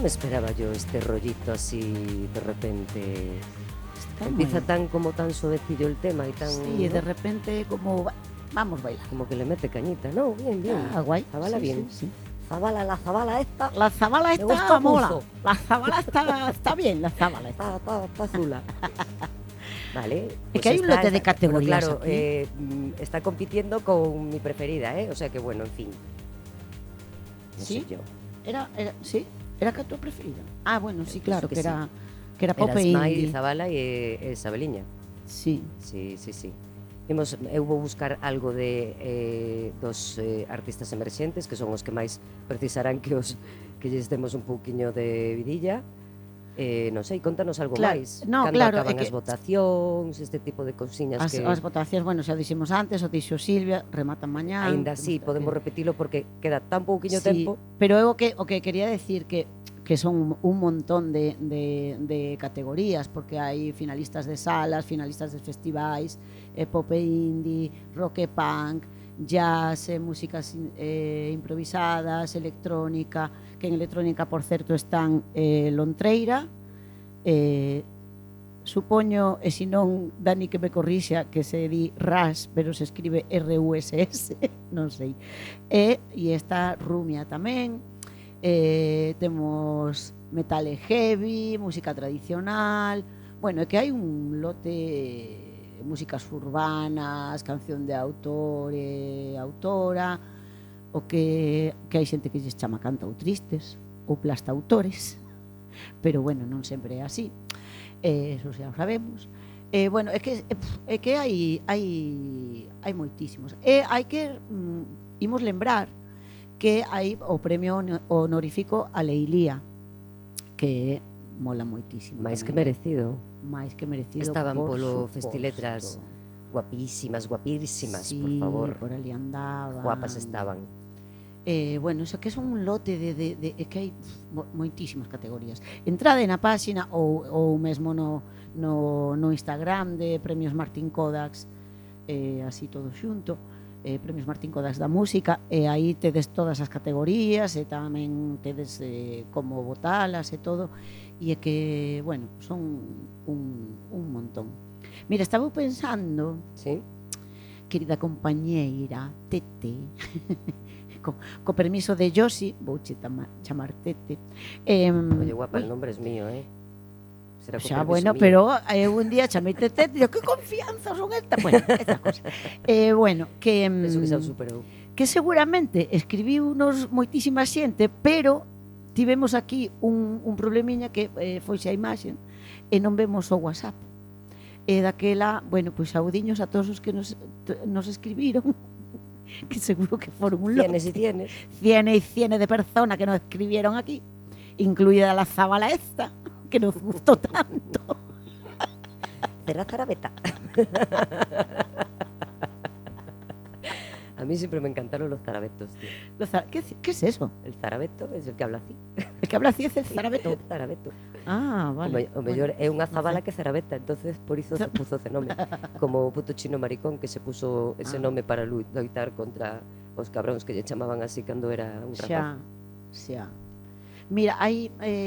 me esperaba yo este rollito así de repente. Está Empieza muy- tan suavecillo el tema y tan... Sí, ¿no? de repente como vamos a bailar. Como que le mete cañita, ¿no? Bien. Ah, guay. Zabala Sí, bien. sí, sí. La zabala esta La zabala Me está gusta mola. mucho. La zabala está bien, la zabala está. está azula. Vale. Es que hay un lote de categorías Claro, aquí. está compitiendo con mi preferida, ¿eh? O sea que bueno, en fin. No ¿Sí? sé yo. Era que tu preferida. Ah, bueno, sí, claro, que que sí. era pop Era e Smile, indie. Zabala e Sabeliña. Sí. Sí. Eu vou buscar algo de dos artistas emerxentes, que son os que máis precisarán que lles demos un pouquiño de vidilla. Non sei, contanos algo Claro, máis. no, Cando claro, acaban é que- as votacións, este tipo de cousiñas que As votacións, bueno, xa dixemos antes, o dixo Silvia, rematan mañá. aínda así podemos repetilo porque queda tan pouquiño tempo. Pero eu o que quería decir que son un montón de categorías, porque hai finalistas de salas, finalistas de festivais, pop e indie, rock e punk, jazz, músicas improvisadas, electrónica, que en electrónica, por certo, están Lontreira, supoño, e se non, Dani que me corrixa, que se di RAS, pero se escribe RUSS, non sei. E está Rumia tamén, temos metal e heavy, música tradicional, bueno, é que hai un lote músicas urbanas, canción de autor e autora, o que hai xente que lles chama cantautristes ou plastautores, pero bueno, non sempre é así, eso xa o sabemos. Bueno, é que hai moitísimos. E hai que imos lembrar que hai o premio honorífico a Leilía, que mola moitísimo. Máis que tamén. merecido. Máis que merecido. Estaban por polo suposto. Festiletras guapísimas, Sí, por favor. por ali andaban. Guapas estaban. Bueno, iso que son un lote é que hai moitísimas categorías. Entrade na páxina ou mesmo no Instagram de Premios Martín Kodax, así todo xunto, Premios Martín Kodax da música, e aí tedes todas as categorías e tamén tedes como votalas e todo, e é que, bueno, son un montón. Mira, estaba pensando, Sí? querida compañeira Tete, co permiso de Yosi, vouche chamar Tete. Oye, guapa, ui, el nombre es mío, ¿eh? Será con xa, permiso bueno, mío. pero un día chamei Tete, digo, que confianza son esta. Bueno, estas cosas. Bueno, que Penso que xa o superou. que seguramente escribiu unos moitísima xente, pero tivemos aquí un problemiña que foise a imaxe e non vemos o WhatsApp. E daquela, bueno, pois saudiños a todos os que nos escribiron, que seguro que foron un lote. Tienes y tienes. Ciene de personas que nos escribieron aquí, incluida la Zabala esta, que nos gustó tanto. Será Zarabeta. A mí siempre me encantaron los zarabetos, tío. ¿Qué es eso? El zarabeto es el que habla así. El que habla así es el zarabeto. Zarabeto. Ah, vale. O mellor é unha zabala no sé. que zarabeta, entonces por iso se puso ese nome. Como o puto chino maricón que se puso ese nome para loitar contra os cabróns que lle chamaban así cando era un rapaz. Xa. Mira, hai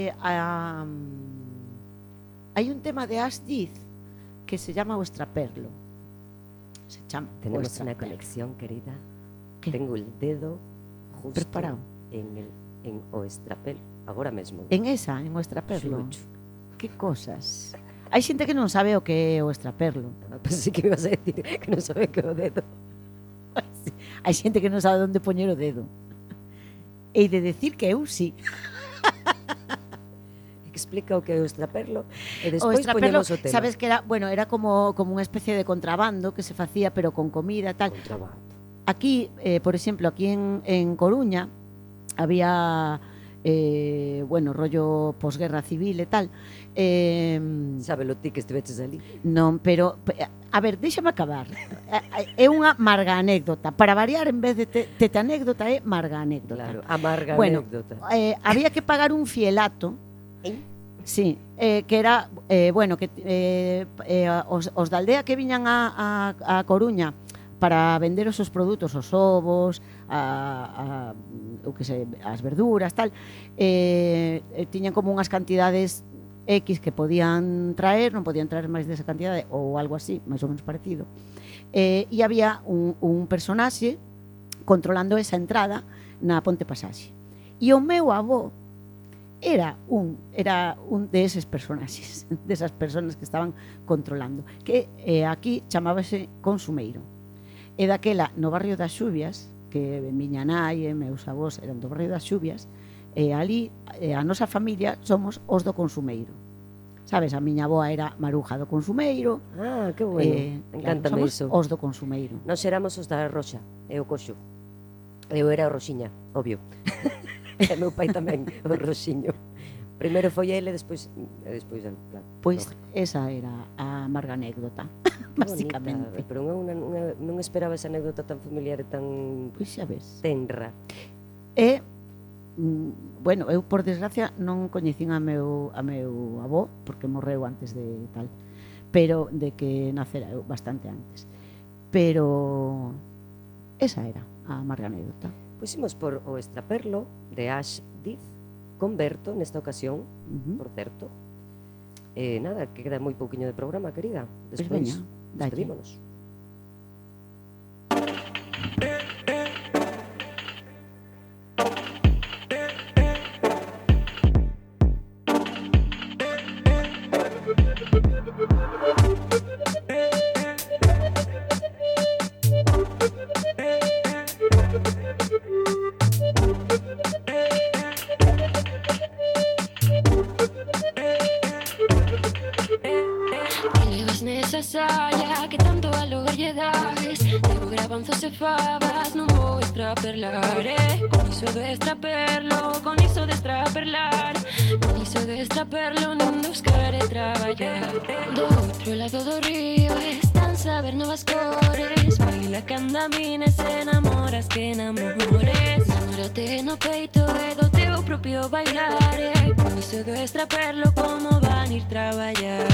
un tema de Asdiz que se llama O Extraperlo. Se chama O Tenemos una Extraperlo. conexión, querida. ¿Qué? Tengo el dedo justo Preparado. en o estrapel, agora mesmo. En esa, en O Extraperlo. Xucho. Que cosas. Hai xente que non sabe o que é o extraperlo. Pensei que me ibas a decir que non sabe que é o dedo. Hai xente que non sabe onde poñer o dedo. E de decir que eu sí. Explica o que é o estraperlo e O despois extraperlo, poñemos o tema. sabes que era como unha especie de contrabando que se facía pero con comida e tal. Contrabando. Aquí, por exemplo, aquí en Coruña había rollo posguerra civil e tal. Sábelo ti que estiveches ali. Non, pero a ver, déxame acabar. É unha marga anécdota. Para variar, en vez de tete anécdota, é marga anécdota. Claro, amarga Bueno, anécdota. Había que pagar un fielato. Sí, que era, os da aldea que viñan a Coruña para vender os seus produtos, os ovos, o que sei, as verduras, tal, tiñan como unhas cantidades X que podían traer, non podían traer máis desa cantidade ou algo así, máis ou menos parecido. E había un personaxe controlando esa entrada na Ponte Pasaxe. E o meu avó era un deses personaxes, desas personas que estaban controlando, que aquí chamábase consumeiro. E daquela, no barrio das Xubias, que miña nai e meus avós eran do barrio das Xubias, e ali a nosa familia somos os do Consumeiro. Sabes, a miña avoa era Maruja do Consumeiro. Ah, que bueno, encántame somos iso. Os do Consumeiro. Nós éramos os da Roxa, e o Coxo. Eu era o Roxiña, obvio. E meu pai tamén, o Roxiño. Primeiro foi ele, despois el, claro. Pois esa era a amarga anécdota, basicamente. Pero non esperaba esa anécdota tan familiar e tan Pois xa ves. tenra. E, bueno, eu por desgracia non coñecín a meu avó, porque morreu antes de tal, pero de que nacera eu bastante antes. Pero esa era a amarga anécdota. Pois imos por o Extraperlo de Ash Diz con Berto nesta ocasión, por certo. Nada, que queda moi pouquiño de programa, querida. Pois Despois, dalle. despedímonos. Nesa saia que tanto valor lle das, levo gravanzos e fabas, non vou extraperlar, con iso de extraperlo, con iso de extraperlar, con iso de extraperlo, non buscar e traballar. Do outro lado do río están saber novas cores, baila candamines, enamoras que enamores, namórate no peito e do teu propio bailar, con iso de extraperlo, como van ir traballar,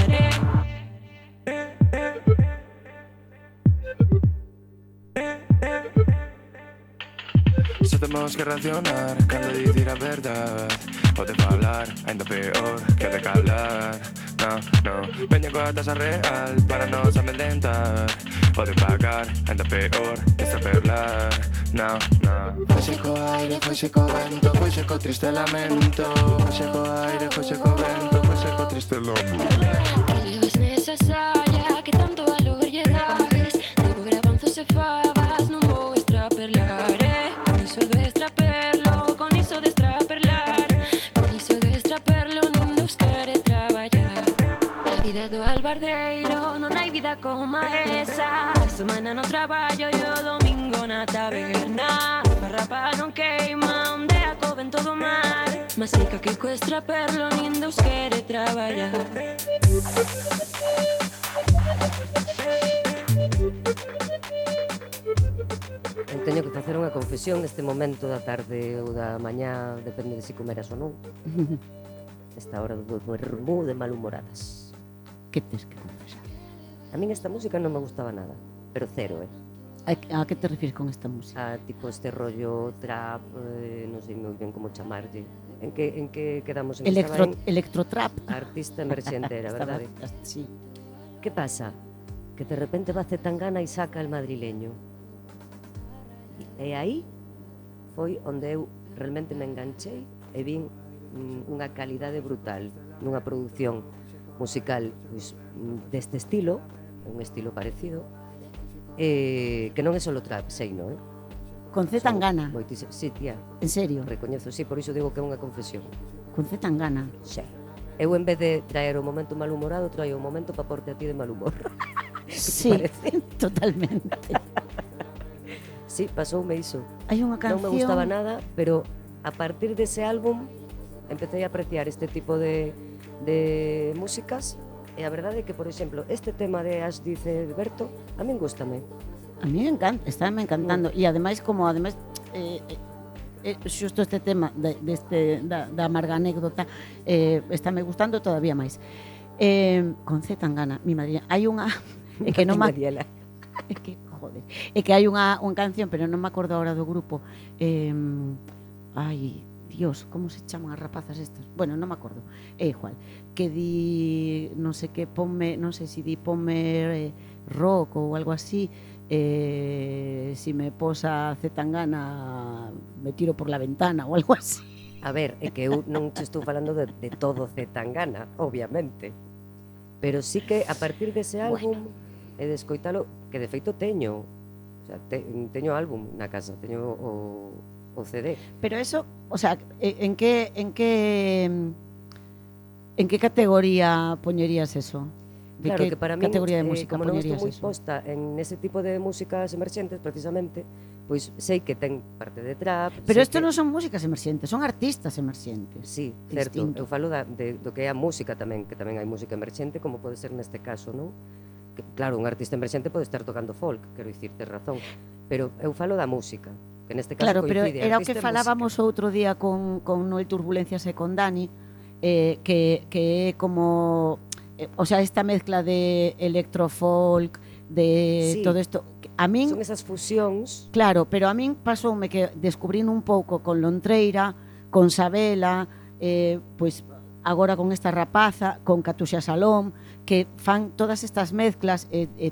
Só temos que reaccionar cando dicir a verdade. Pode falar, ainda peor que de calar. No, veña coa tasa real para nos amedrentar. Pode pagar, ainda peor que extraperlar. No. Foxe co aire, foxe co vento, foxe co triste lamento. Foxe co aire, foxe co vento, foxe co triste lamento. Levas nesa saia que tanto valor lle das, levo gravanzos e fabas, non vou extraperlar, con iso de extraperlo, con iso de extraperlar, con iso de extraperlo, non nos quere traballar. A vida do albardeiro non hai vida como esa, a semana no traballo e o domingo na taberna, a farrapa non queima, onde a co vento do mar, mas fica que co extraperlo nin Deus quere traballar. Eu teño que facer unha confesión neste momento da tarde ou da mañá, depende de se comeras ou non. Esta hora do vermú de malhumoradas. Que tes que confesar? A min esta música non me gustaba nada, pero cero, A que te refires con esta música? Tipo este rollo trap, non sei moi ben como chamarlle. En que quedamos? En Electrotrap. Artista emerxente era, verdade? Sí. Que pasa? Que de repente va Zetangana e saca el madrileño. E aí foi onde eu realmente me enganchei e vin unha calidade brutal nunha produción musical pois, deste estilo, un estilo parecido, que non é só trap, sei, non? Con Zetangana? Sí, tía. En serio? Recoñezo, sí, por iso digo que é unha confesión. Con Zetangana? Sí. Eu en vez de traer o momento malhumorado, traio o momento para porte a ti de mal humor. Sí, totalmente. Sí, pasoume iso. Hai unha canción... Non me gustaba nada, pero a partir dese álbum empecé a apreciar este tipo de músicas e a verdade é que, por exemplo, este tema de As dice Berto, a min gústame. A mí me encanta, estáme encantando. E ademais, xusto este tema da amarga anécdota estáme gustando todavía máis. Con Zetangana, mi madriña. Hai unha... É que non é que, joder. É que hai unha canción, pero non me acordo agora do grupo. Ai, Dios, como se chaman as rapazas estas? Bueno, non me acordo. É igual. Que di, non sei que, ponme, non sei se di ponme rock ou algo así. Si me posa Zetangana me tiro por la ventana ou algo así. A ver, é que eu non te estou falando de todo Zetangana, obviamente. Pero sí que a partir dese álbum e de escoitalo, que de feito teño, o sea, teño álbum na casa, teño o CD. Pero eso, o sea, en que categoría poñerías eso? De Claro, que que para min, categoría de música como non estou poñerías moi eso? posta en ese tipo de músicas emerxentes, precisamente, pois sei que ten parte de trap. Pero sei isto que... non son músicas emerxentes, son artistas emerxentes. Sí, certo. Distinto. Eu falo do que é a música tamén, que tamén hai música emerxente, como pode ser neste caso, non? Que, claro, un artista emerxente pode estar tocando folk, quero dicir, tes razón. Pero eu falo da música, que neste caso Claro, pero coincide era o que artista e falábamos música. outro día con Noel Turbulencias e con Dani, que é como... o sea, esta mezcla de electrofolk, de Sí. todo isto. A min, Son esas fusións. claro, pero a min pasoume que descubrín un pouco con Lontreira, con Sabela, pois agora con esta rapaza, con Catuxa Salom, que fan todas estas mezclas,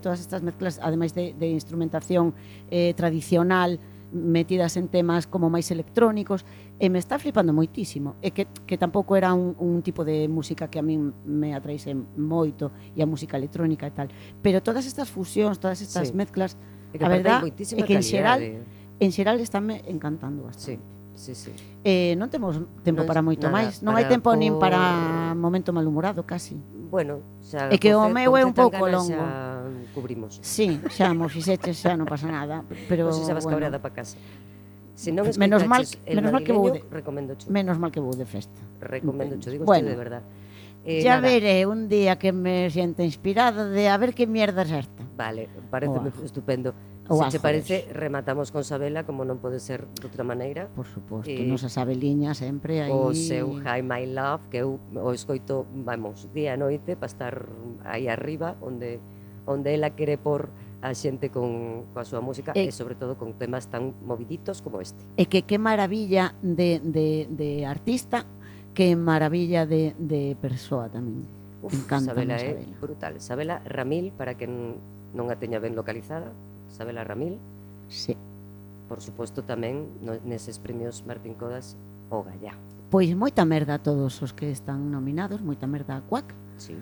ademais de instrumentación tradicional, metidas en temas como máis electrónicos, e me está flipando moitísimo. E que tampouco era un tipo de música que a min me atraise moito, e a música electrónica e tal. Pero todas estas fusións, todas estas Sí. mezclas, E que a aparte hai verdad moitísima é que calidade. en xeral estáme encantando Sí, bastante. sí. Non temos tempo Non, para moito nada, máis. Non hai para tempo nin por- para momento malhumorado, casi. Bueno, xa É que o con meu é un pouco Zetangana longo. Xa cubrimos. Sí, xa mo fixeches, xa non pasa nada. Pero, Non sei se vas bueno, cabreada para casa. Se non Menos mal- escoitaches el menos mal que vou madrileño, recomendo cho. menos mal que vou de festa. Recomendo cho, digo Bueno, de verdad. Ya Nada, veré un día que me sienta inspirada de a ver que mierda es esta. Vale, pareceme O ajo. estupendo. O Se che ajo, parece, rematamos con Sabela, como non pode ser de outra maneira. Por suposto, Eh, nos a Sabeliña sempre aí. O seu High My Love, que eu o escoito, vamos, día e noite, para estar aí arriba, onde ela quere por a xente coa súa música e sobre todo con temas tan moviditos como este. E que maravilla de artista, que maravilla de persoa tamén. Encanta Sabela é Sabela. brutal. Sabela Ramil, para quen non a teña ben localizada, Sabela Ramil. Sí. Por suposto tamén neses premios Martín Codas o Gallá. Pois moita merda a todos os que están nominados, moita merda a Cuac. Sí.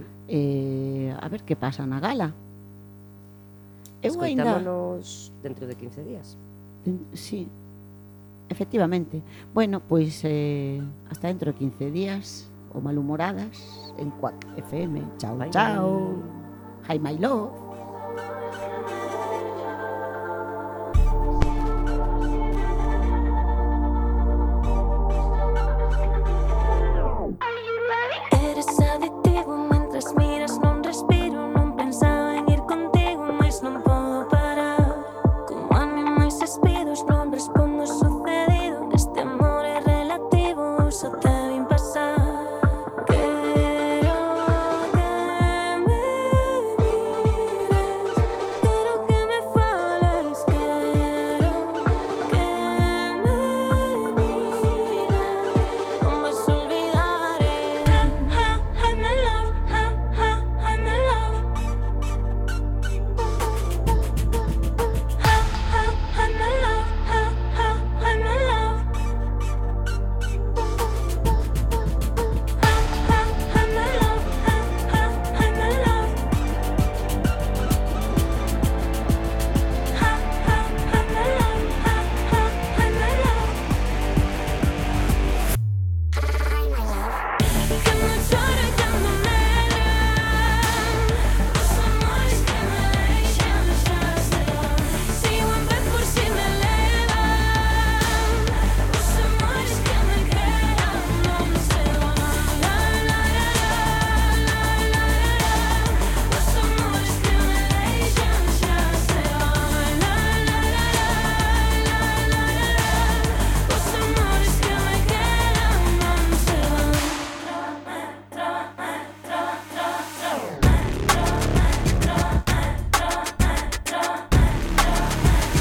A ver que pasa na gala. Eu ainda... Escoitámonos dentro de 15 días. Sí, efectivamente. Bueno, pois hasta dentro de 15 días, o Malhumoradas en Cuac FM. Chao, Bye, chao. bye. Hi, my love.